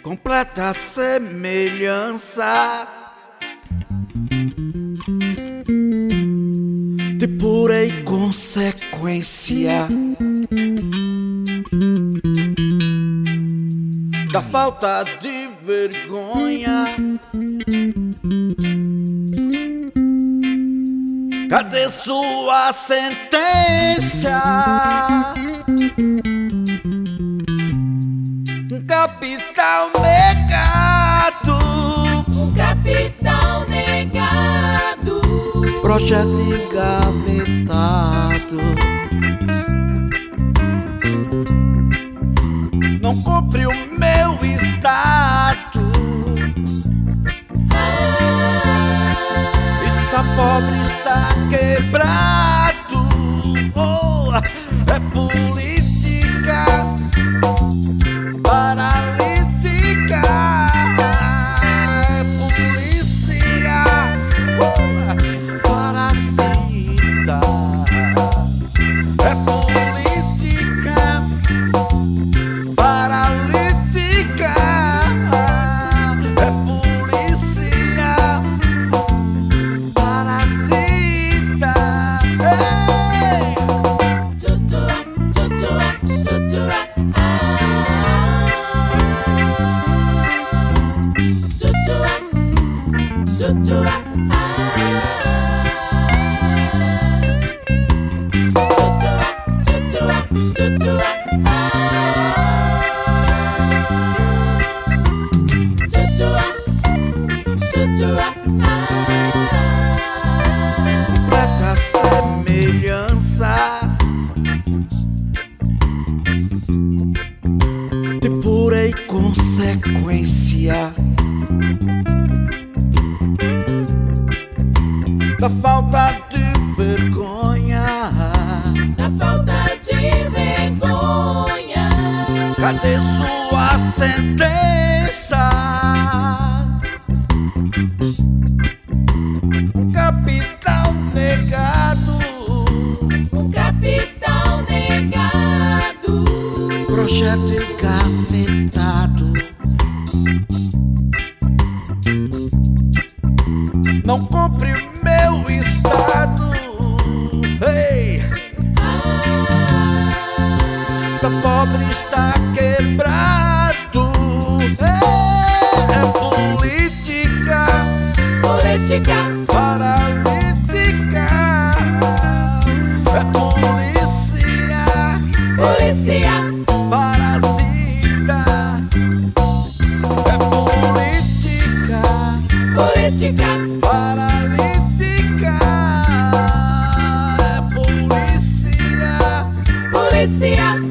completa semelhança de pura inconsequência da falta de vergonha. Cadê sua sentença? Um capital negado, um capital negado, projeto engavetado, não cumpre o meu estado. Está pobre, está quebrado. Oh, é política paralítica, é polícia parasita, é política paralítica, é polícia parasita. Hey! Chuchua, chuchua, chuchua, chuchua, chuchua, chuchua, chuchua, chuchua, Completa semelhança de pura inconsequência da falta de vergonha. da falta de vergonha. Cadê sua sentença? Um capital negado, Um capital negado, projeto engavetado, não cumpre o meu estado. Hey! Está pobre, está quebrado. É política política paralítica, é polícia polícia parasita, é política política paralítica, é polícia polícia